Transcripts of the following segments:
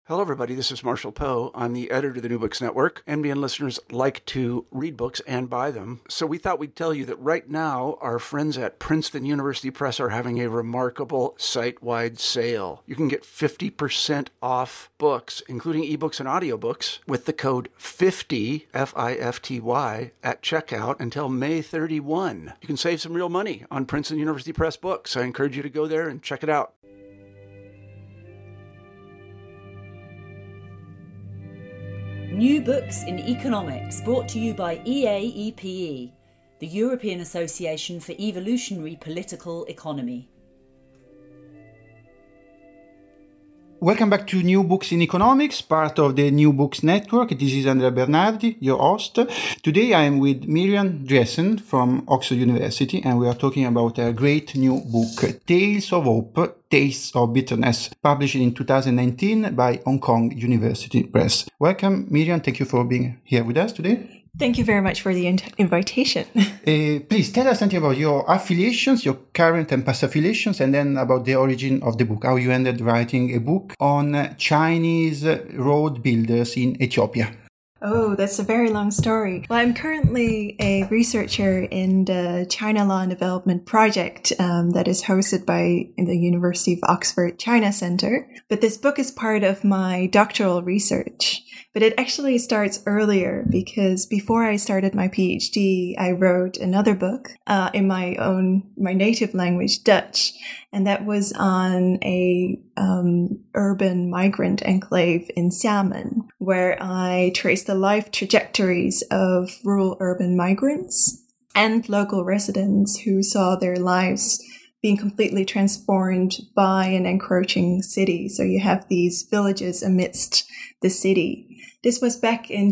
Hello, everybody. This is Marshall Poe. I'm the editor of the New Books Network. NBN listeners like to read books and buy them. So we thought we'd tell you that right now, our friends at Princeton University Press are having a remarkable site-wide sale. You can get 50% off books, including ebooks and audiobooks, with the code 50, F-I-F-T-Y, at checkout until May 31. You can save some real money on Princeton University Press books. I encourage you to go there and check it out. New Books in Economics, brought to you by EAEPE, the European Association for Evolutionary Political Economy. Welcome back to New Books in Economics, part of the New Books Network. This is Andrea Bernardi, your host. Today I am with Miriam Driessen from Oxford University, and we are talking about a great new book, Tales of Hope, Tastes of Bitterness, published in 2019 by Hong Kong University Press. Welcome, Miriam. Thank you for being here with us today. Thank you very much for the invitation. Please tell us something about your affiliations, your current and past affiliations, and then about the origin of the book, how you ended writing a book on Chinese road builders in Ethiopia. Oh, that's a very long story. Well, I'm currently a researcher in the China Law and Development Project that is hosted by the University of Oxford China Center. But this book is part of my doctoral research. But it actually starts earlier because before I started my PhD, I wrote another book in my native language, Dutch. And that was on a urban migrant enclave in Xiamen, where I traced the life trajectories of rural urban migrants and local residents who saw their lives being completely transformed by an encroaching city. So you have these villages amidst the city. This was back in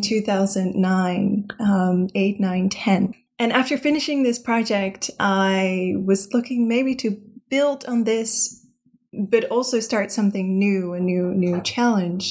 2009, 8, 9, 10. And after finishing this project, I was looking maybe to build on this, but also start something new, a new challenge.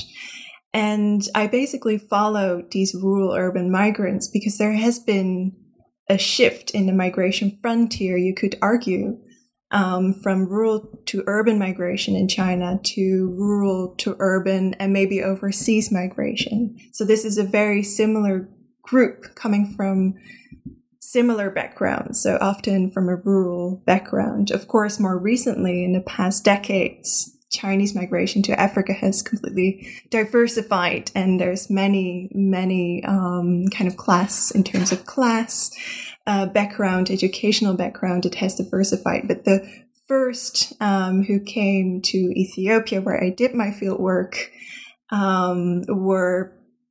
And I basically followed these rural urban migrants because there has been a shift in the migration frontier, you could argue, from rural to urban migration in China to rural to urban and maybe overseas migration. So this is a very similar group coming from similar backgrounds, so often from a rural background. Of course, more recently, in the past decades, Chinese migration to Africa has completely diversified, and there's many kind of class, in terms of class, background, educational background, it has diversified. But the first who came to Ethiopia, where I did my field work, were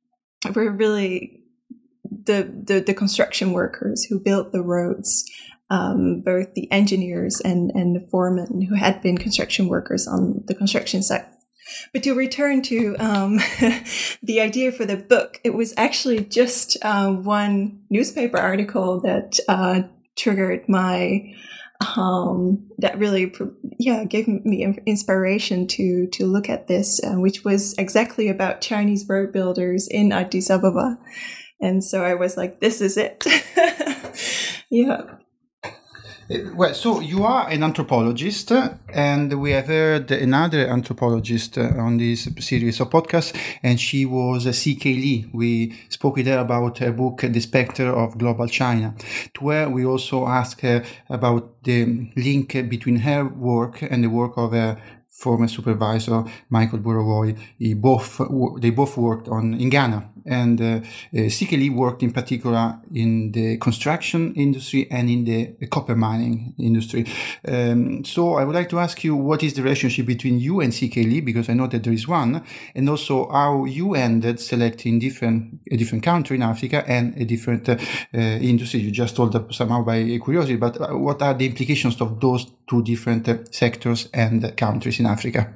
really the construction workers who built the roads, both the engineers and the foremen who had been construction workers on the construction site. But to return to the idea for the book, it was actually just one newspaper article that triggered my, that really, gave me inspiration to look at this, which was exactly about Chinese road builders in Addis Ababa. And so I was like, this is it. Yeah. Well, so you are an anthropologist, and we have heard another anthropologist on this series of podcasts, and she was C.K. Lee. We spoke with her about her book, The Spectre of Global China, to where we also asked her about the link between her work and the work of her former supervisor, Michael Burawoy. They both worked in Ghana. And C.K. Lee worked in particular in the construction industry and in the copper mining industry. So I would like to ask you, what is the relationship between you and C.K. Lee? Because I know that there is one. And also how you ended selecting a different country in Africa and a different industry. You just told that somehow by curiosity, but what are the implications of those two different sectors and countries in Africa?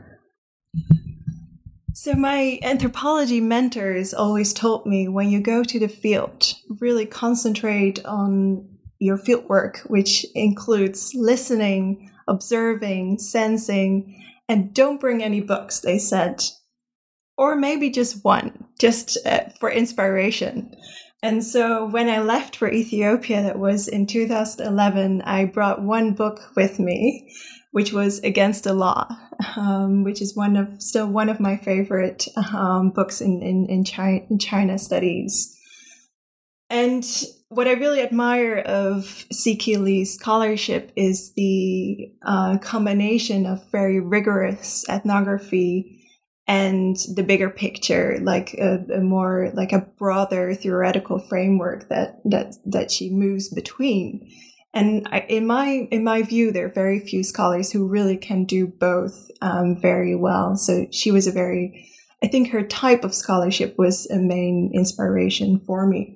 So my anthropology mentors always told me, when you go to the field, really concentrate on your field work, which includes listening, observing, sensing, and don't bring any books, they said. Or maybe just one, just for inspiration. And so when I left for Ethiopia, that was in 2011, I brought one book with me, which was Against the Law, which is still one of my favorite books in China studies. And what I really admire of C.K. Lee's scholarship is the combination of very rigorous ethnography and the bigger picture, like a more like a broader theoretical framework that she moves between. And in my view, there are very few scholars who really can do both very well. So she was I think her type of scholarship was a main inspiration for me.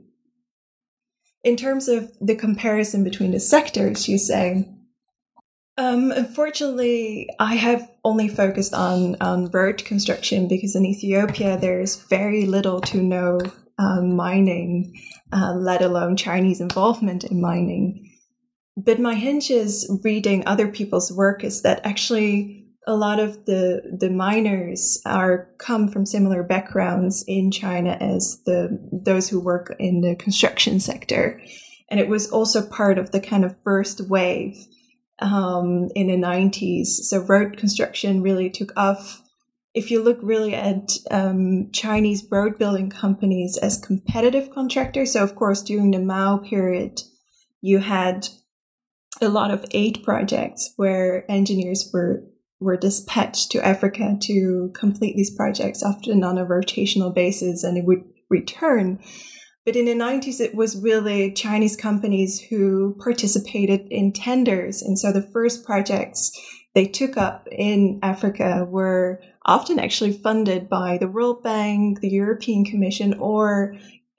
In terms of the comparison between the sectors, you say, unfortunately, I have only focused on road construction because in Ethiopia, there's very little to no mining, let alone Chinese involvement in mining. But my hunch is reading other people's work is that actually a lot of the miners come from similar backgrounds in China as those who work in the construction sector. And it was also part of the kind of first wave in the 90s. So road construction really took off. If you look really at Chinese road building companies as competitive contractors, so of course during the Mao period, you had a lot of aid projects where engineers were dispatched to Africa to complete these projects, often on a rotational basis, and it would return. But in the 90s, it was really Chinese companies who participated in tenders. And so the first projects they took up in Africa were often actually funded by the World Bank, the European Commission, or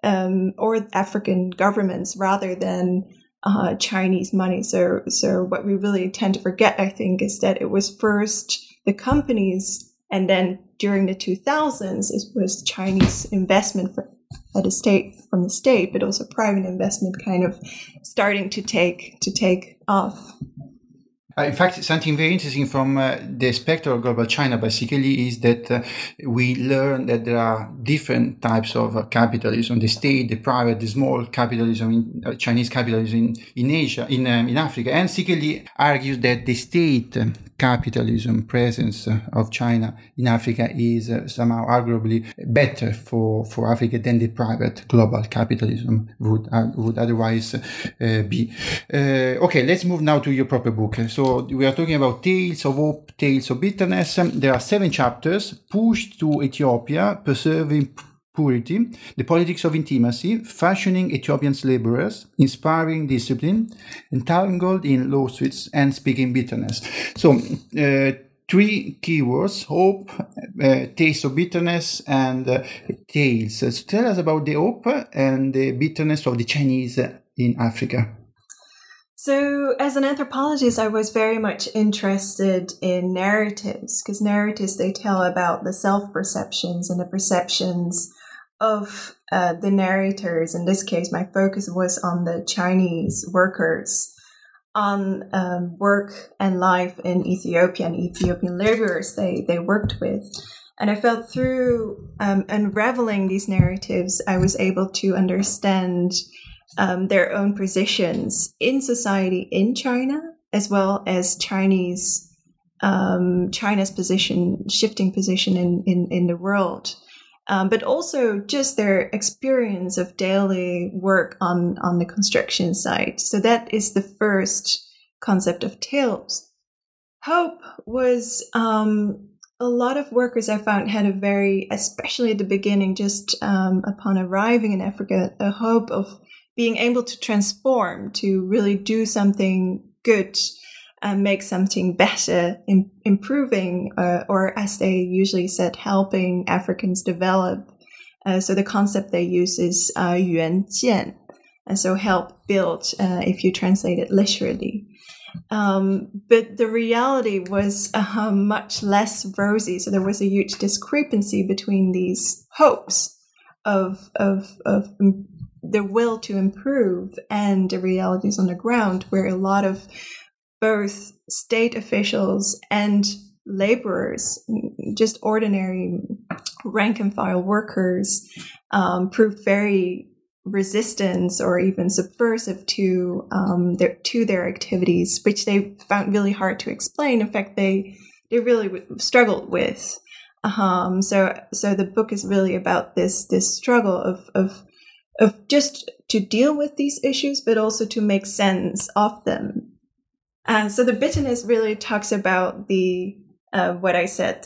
African governments rather than Chinese money. So what we really tend to forget, I think, is that it was first the companies, and then during the 2000s, it was Chinese investment from the state, but also private investment kind of starting to take off. In fact, something very interesting from the Spectre of Global China by C.K. Lee is that we learn that there are different types of capitalism: the state, the private, the small capitalism, Chinese capitalism in Asia, in Africa. And C.K. Lee argues that the state capitalism presence of China in Africa is somehow arguably better for Africa than the private global capitalism would otherwise be. Okay, let's move now to your proper book. So we are talking about Tales of Hope, Tales of Bitterness. There are 7 chapters: Pushed to Ethiopia, Preserving Purity, The Politics of Intimacy, Fashioning Ethiopian Laborers, Inspiring Discipline, Entangled in Lawsuits, and Speaking Bitterness. So 3 keywords: hope, taste of bitterness, and tales. So tell us about the hope and the bitterness of the Chinese in Africa. So as an anthropologist, I was very much interested in narratives, because narratives, they tell about the self-perceptions and the perceptions of the narrators. In this case, my focus was on the Chinese workers, on work and life in Ethiopia and Ethiopian laborers they worked with. And I felt through unraveling these narratives, I was able to understand their own positions in society in China, as well as China's shifting position in the world, but also just their experience of daily work on the construction site. So that is the first concept of tales. Hope was a lot of workers I found had especially at the beginning, just upon arriving in Africa, a hope of being able to transform, to really do something good and make something better, improving, or as they usually said, helping Africans develop. So the concept they use is 援建, and so help build, if you translate it literally. But the reality was much less rosy. So there was a huge discrepancy between these hopes of the will to improve and the realities on the ground, where a lot of both state officials and laborers, just ordinary rank and file workers, proved very resistance or even subversive to their activities, which they found really hard to explain. In fact, they really struggled with. So the book is really about this struggle of just to deal with these issues, but also to make sense of them. And so the bitterness really talks about the what I said,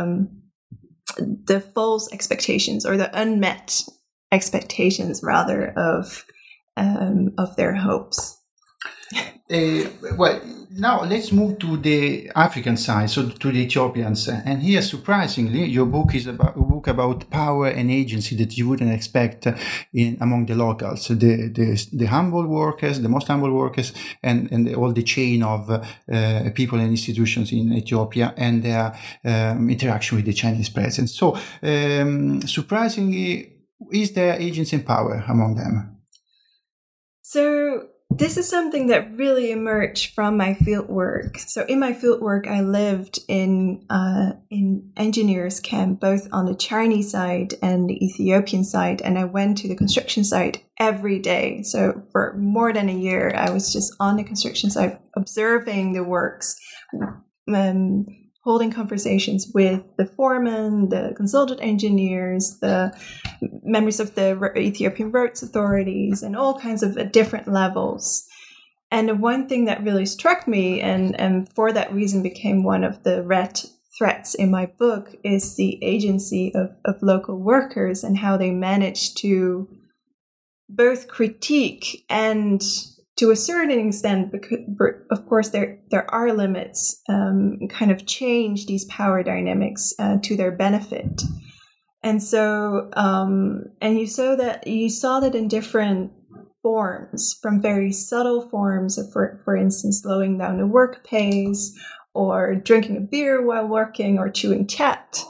the false expectations or the unmet expectations rather of their hopes. Well, now let's move to the African side, so to the Ethiopians. And here, surprisingly, your book is a book about power and agency that you wouldn't expect among the locals, the humble workers, the most humble workers, and all the chain of people and institutions in Ethiopia and their interaction with the Chinese presence. So, surprisingly, is there agency and power among them? So this is something that really emerged from my fieldwork. So in my fieldwork, I lived in engineers camp, both on the Chinese side and the Ethiopian side. And I went to the construction site every day. So for more than a year, I was just on the construction site, observing the works, holding conversations with the foreman, the consultant engineers, the members of the Ethiopian roads authorities, and all kinds of different levels. And the one thing that really struck me, and for that reason became one of the red threads in my book, is the agency of local workers and how they manage to both critique and, to a certain extent, because of course there are limits, kind of change these power dynamics to their benefit. And so, and you saw that in different forms, from very subtle forms of, for instance, slowing down the work pace, or drinking a beer while working, or chewing chat,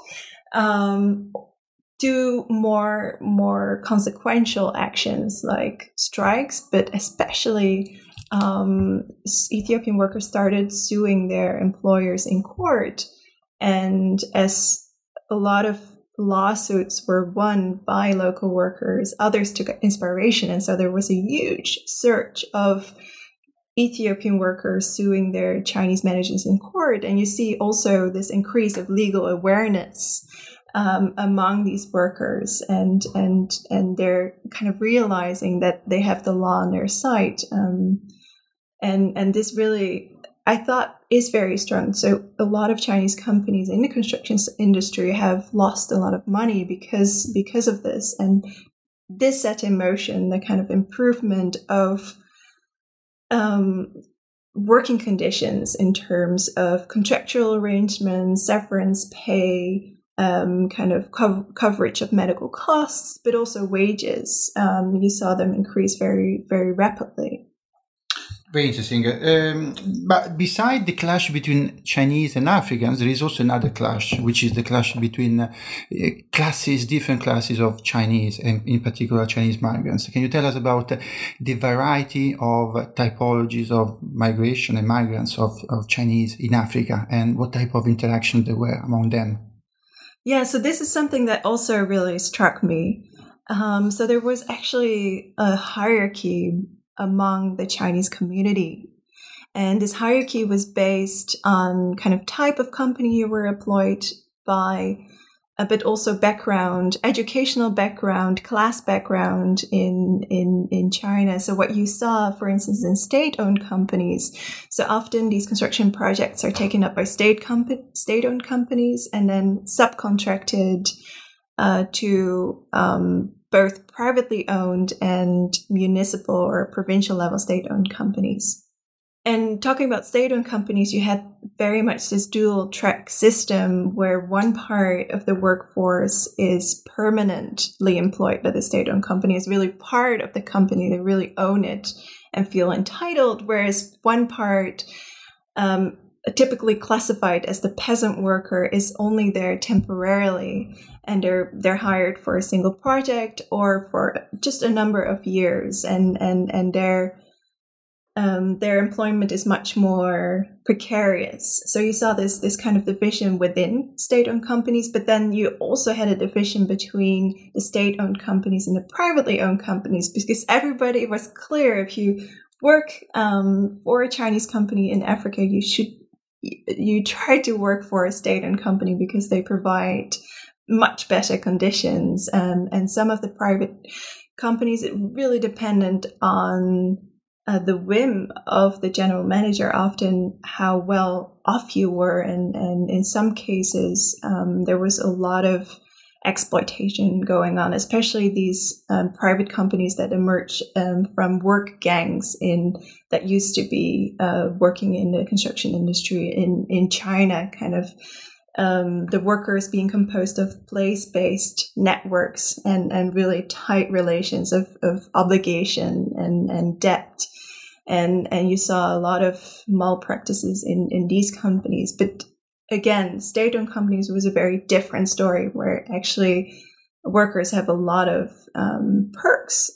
to more consequential actions like strikes, but especially Ethiopian workers started suing their employers in court. And as a lot of lawsuits were won by local workers, others took inspiration. And so there was a huge surge of Ethiopian workers suing their Chinese managers in court. And you see also this increase of legal awareness among these workers, and they're kind of realizing that they have the law on their side. And this really, I thought, is very strong. So a lot of Chinese companies in the construction industry have lost a lot of money because of this. And this set in motion the kind of improvement of working conditions in terms of contractual arrangements, severance pay, kind of coverage of medical costs, but also wages. You saw them increase very, very rapidly. Very interesting. But beside the clash between Chinese and Africans, there is also another clash, which is the clash between different classes of Chinese, and in particular Chinese migrants. Can you tell us about the variety of typologies of migration and migrants of Chinese in Africa, and what type of interaction there were among them? Yeah, so this is something that also really struck me. So there was actually a hierarchy among the Chinese community. And this hierarchy was based on kind of type of company you were employed by, but also background, educational background, class background in China. So what you saw, for instance, in state-owned companies, so often these construction projects are taken up by state-owned companies and then subcontracted to both privately owned and municipal or provincial level state-owned companies. And talking about state-owned companies, you had very much this dual track system where one part of the workforce is permanently employed by the state-owned company, is really part of the company, they really own it and feel entitled, whereas one part, typically classified as the peasant worker, is only there temporarily, and they're hired for a single project or for just a number of years, and their their employment is much more precarious. So you saw this kind of division within state-owned companies, but then you also had a division between the state-owned companies and the privately owned companies, because everybody was clear, if you work for a Chinese company in Africa, you try to work for a state-owned company because they provide much better conditions. And some of the private companies, it really dependent on the whim of the general manager, often how well off you were. And in some cases, there was a lot of exploitation going on, especially these private companies that emerged from work gangs that used to be working in the construction industry in China, kind of the workers being composed of place-based networks and really tight relations of obligation and debt. And you saw a lot of malpractices in these companies. But again, state-owned companies was a very different story, where actually workers have a lot of perks.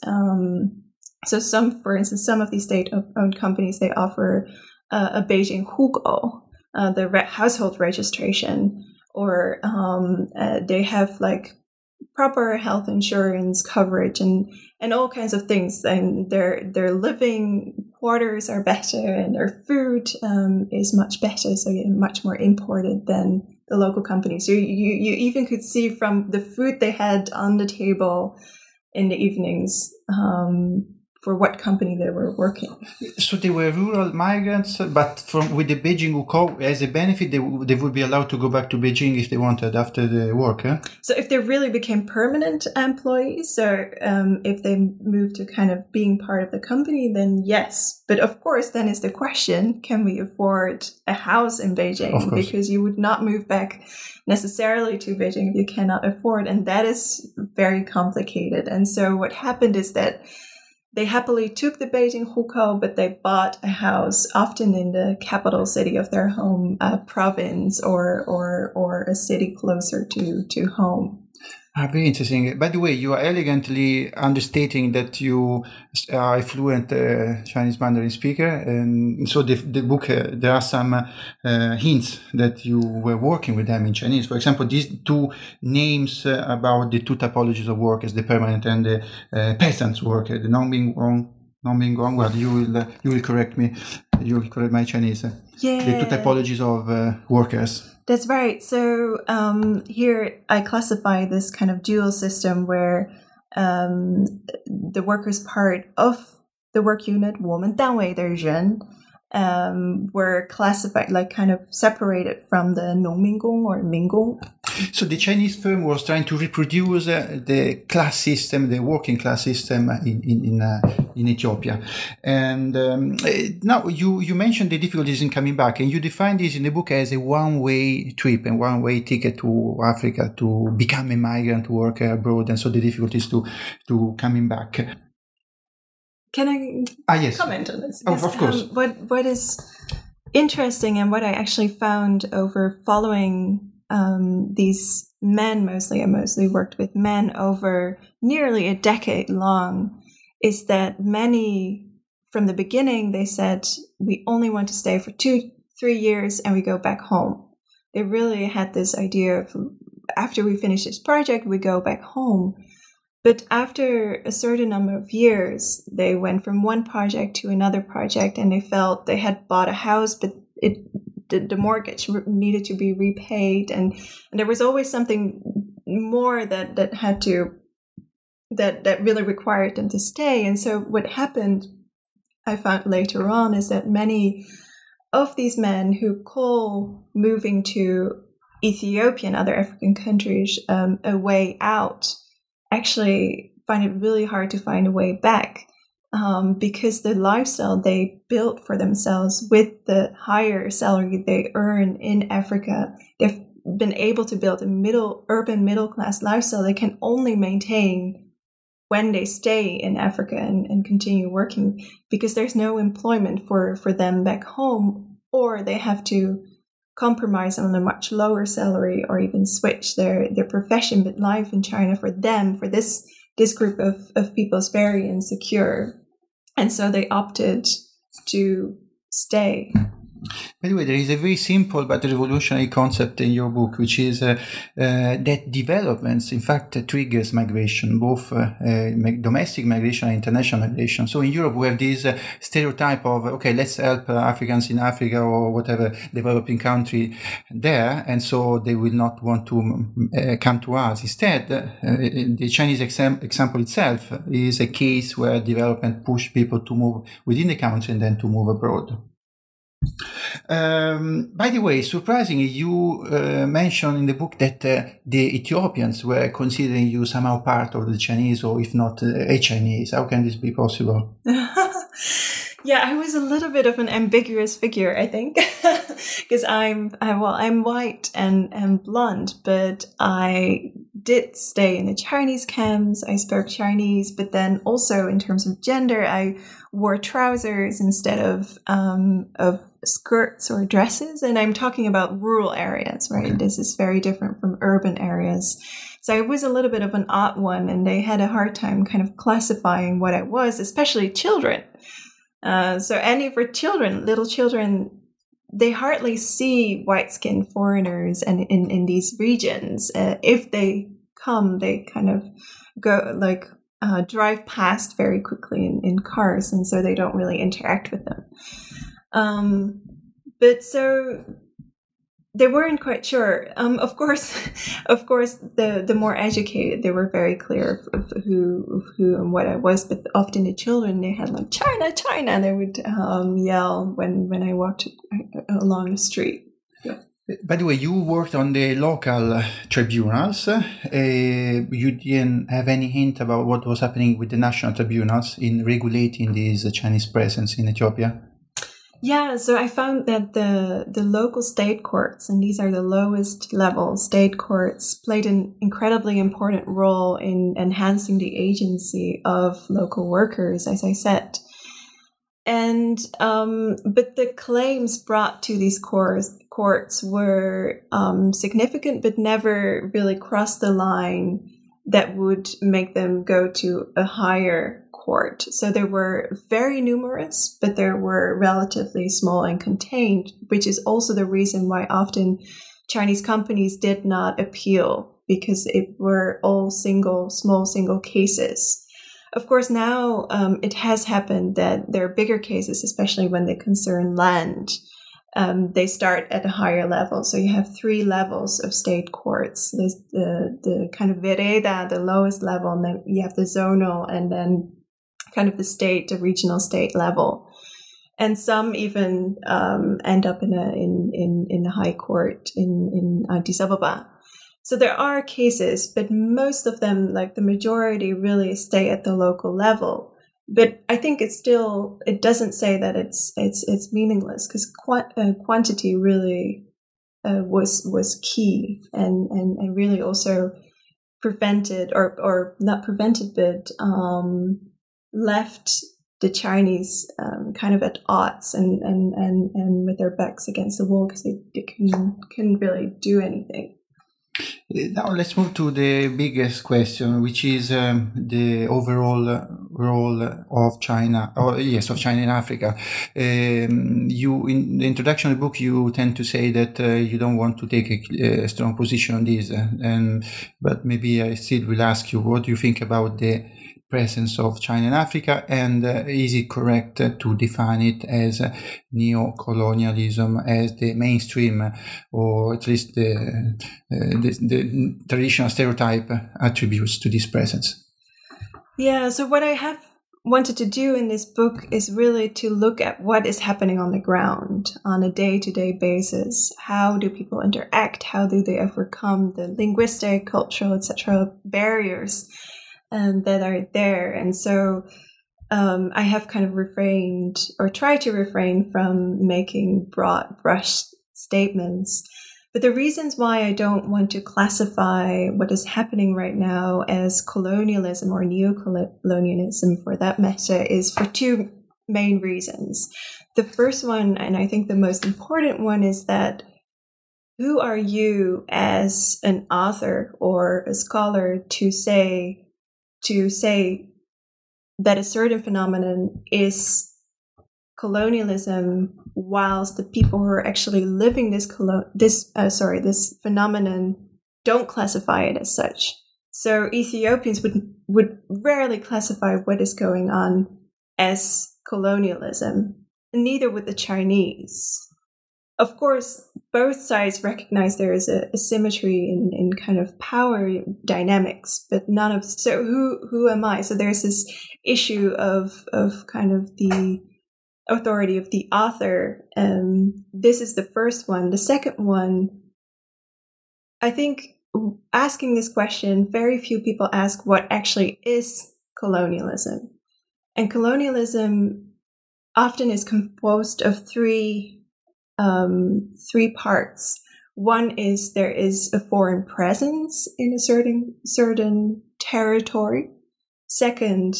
So for instance, some of these state-owned companies, they offer a Beijing Hugou, the household registration, or they have like proper health insurance coverage and all kinds of things. And their living quarters are better, and their food is much better, so you're much more imported than the local companies. So you even could see from the food they had on the table in the evenings for what company they were working. So they were rural migrants, but with the Beijing Hugou, as a benefit, they would be allowed to go back to Beijing if they wanted after the work. So if they really became permanent employees, or if they moved to kind of being part of the company, then yes. But of course, then is the question, can we afford a house in Beijing? Because you would not move back necessarily to Beijing if you cannot afford. And that is very complicated. And so what happened is that they happily took the Beijing Hugou, but they bought a house, often in the capital city of their home province, or a city closer to home. Very interesting. By the way, you are elegantly understating that you are a fluent Chinese Mandarin speaker, and so the book there are some hints that you were working with them in Chinese. For example, these two names about the two typologies of workers, the permanent and the peasants worker, the Nongbing Gong. Well, you will correct me. You will correct my Chinese. Yeah. The two typologies of workers. That's right. So here I classify this kind of dual system where the workers part of the work unit, 我们单位的人, were classified, like kind of separated from the 农民工 or 民工. So the Chinese firm was trying to reproduce the class system, the working class system in Ethiopia. And now you mentioned the difficulties in coming back, and you define this in the book as a one-way trip and one-way ticket to Africa to become a migrant worker abroad, and so the difficulties to coming back. Can I yes. comment on this? Oh, of course. What is interesting, and what I actually found over following these men, I mostly worked with men over nearly a decade long, is that many, from the beginning, they said, we only want to stay for 2-3 years and we go back home. They really had this idea of, after we finish this project, we go back home. But after a certain number of years, they went from one project to another project, and they felt they had bought a house, but the mortgage needed to be repaid, and there was always something more that really required them to stay. And so what happened, I found later on, is that many of these men who call moving to Ethiopia and other African countries a way out, actually find it really hard to find a way back, because the lifestyle they built for themselves with the higher salary they earn in Africa, they've been able to build a urban middle class lifestyle they can only maintain when they stay in Africa and continue working, because there's no employment for them back home, or they have to compromise on a much lower salary or even switch their profession. But life in China for them, for this group of people, is very insecure. And so they opted to stay. By the way, there is a very simple but revolutionary concept in your book, which is that developments, in fact, triggers migration, both domestic migration and international migration. So in Europe, we have this stereotype of, okay, let's help Africans in Africa or whatever developing country there, and so they will not want to come to us. Instead, the Chinese example itself is a case where development pushed people to move within the country and then to move abroad. By the way, surprisingly, you mentioned in the book that the Ethiopians were considering you somehow part of the Chinese, or if not a Chinese. How can this be possible? Yeah, I was a little bit of an ambiguous figure, I think, because I'm white and blonde, but I did stay in the Chinese camps. I spoke Chinese, but then also in terms of gender, I wore trousers instead of skirts or dresses. And I'm talking about rural areas, right? Okay. This is very different from urban areas. So I was a little bit of an odd one, and they had a hard time kind of classifying what I was, especially children. So any for children, little children, they hardly see white-skinned foreigners and in these regions. If they come, they kind of go drive past very quickly in cars, and so they don't really interact with them. But so they weren't quite sure. Of course, the more educated, they were very clear of who and what I was. But often the children, they had like China, China, and they would yell when I walked along the street. Yeah. By the way, you worked on the local tribunals. You didn't have any hint about what was happening with the national tribunals in regulating this Chinese presence in Ethiopia? Yeah, so I found that the local state courts, and these are the lowest level state courts, played an incredibly important role in enhancing the agency of local workers, as I said. And but the claims brought to these courts were significant, but never really crossed the line that would make them go to a higher court. So there were very numerous, but there were relatively small and contained, which is also the reason why often Chinese companies did not appeal, because it were all small single cases. Of course, now it has happened that there are bigger cases, especially when they concern land. They start at a higher level. So you have 3 levels of state courts. There's the kind of vereda, the lowest level, and then you have the zonal, and then kind of the regional state level. And some even end up in the high court in Addis Ababa. So there are cases, but most of them, like the majority, really stay at the local level. But I think it doesn't say that it's meaningless, because quantity really was key and really also prevented or not prevented, but left the Chinese kind of at odds and with their backs against the wall, because they couldn't really do anything. Now let's move to the biggest question, which is the overall role of China, of China in Africa. You, in the introduction of the book, you tend to say that you don't want to take a strong position on this, but maybe I still will ask you, what do you think about the presence of China in Africa, and is it correct to define it as neo-colonialism as the mainstream, or at least the traditional stereotype attributes to this presence? Yeah, so what I have wanted to do in this book is really to look at what is happening on the ground on a day-to-day basis. How do people interact? How do they overcome the linguistic, cultural, etc. barriers that are there? And so I have kind of refrained, or tried to refrain from making broad brush statements. But the reasons why I don't want to classify what is happening right now as colonialism or neo-colonialism, for that matter, is for 2 main reasons. The first one, and I think the most important one, is that who are you as an author or a scholar to say that a certain phenomenon is colonialism, whilst the people who are actually living this phenomenon don't classify it as such. So Ethiopians would rarely classify what is going on as colonialism, and neither would the Chinese. Of course, both sides recognize there is a symmetry in kind of power dynamics, but so who am I? So there's this issue of kind of the authority of the author. This is the first one. The second one, I think, asking this question, very few people ask what actually is colonialism. And colonialism often is composed of three parts. One is there is a foreign presence in a certain territory. Second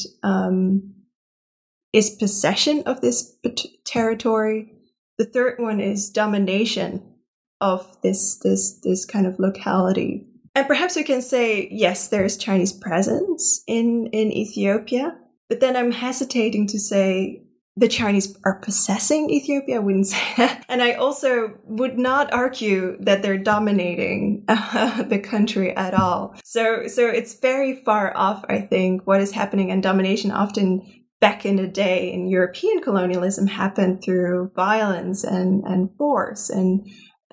is possession of this territory. The third one is domination of this kind of locality. And perhaps we can say, yes, there is Chinese presence in Ethiopia, but then I'm hesitating to say the Chinese are possessing Ethiopia. I wouldn't say that. And I also would not argue that they're dominating the country at all. So it's very far off, I think, what is happening. And domination often back in the day in European colonialism happened through violence and force and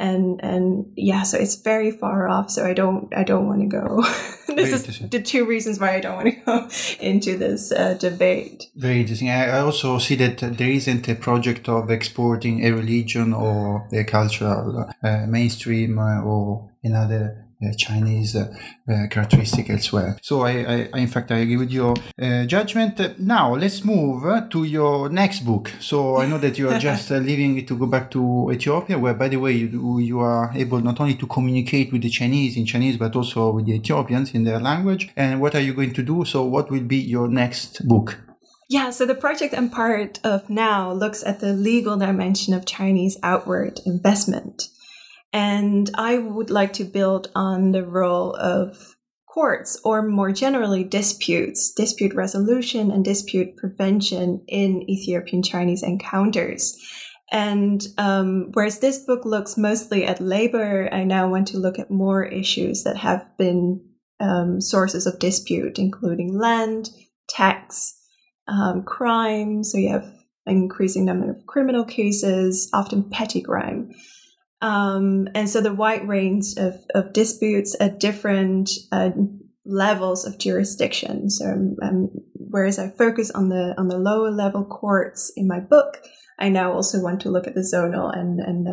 yeah, so it's very far off. So I don't want to go. This is the two reasons why I don't want to go into this debate. Very interesting. I also see that there isn't a project of exporting a religion or a cultural mainstream or another Chinese characteristic elsewhere. So I in fact, I agree with your judgment. Now let's move to your next book. So I know that you are just leaving to go back to Ethiopia, where, by the way, you are able not only to communicate with the Chinese in Chinese, but also with the Ethiopians in their language. And what are you going to do? So what will be your next book? Yeah, so the project I'm part of now looks at the legal dimension of Chinese outward investment. And I would like to build on the role of courts, or more generally dispute resolution and dispute prevention in Ethiopian-Chinese encounters. And whereas this book looks mostly at labor, I now want to look at more issues that have been sources of dispute, including land, tax, crime. So you have an increasing number of criminal cases, often petty crime. And so the wide range of disputes at different levels of jurisdiction. So whereas I focus on the lower level courts in my book, I now also want to look at the zonal and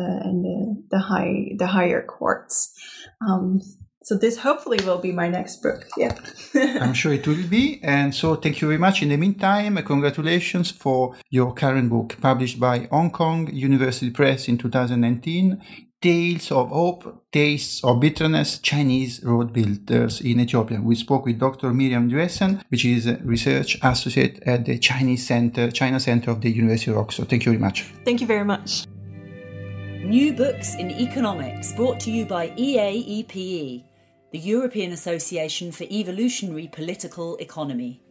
the higher courts. So this hopefully will be my next book. Yeah. I'm sure it will be. And so thank you very much. In the meantime, congratulations for your current book, published by Hong Kong University Press in 2019, Tales of Hope, Tastes of Bitterness, Chinese Road Builders in Ethiopia. We spoke with Dr. Miriam Duessen, which is a research associate at the China Center of the University of Oxford. Thank you very much. Thank you very much. New Books in Economics, brought to you by EAEPE, the European Association for Evolutionary Political Economy.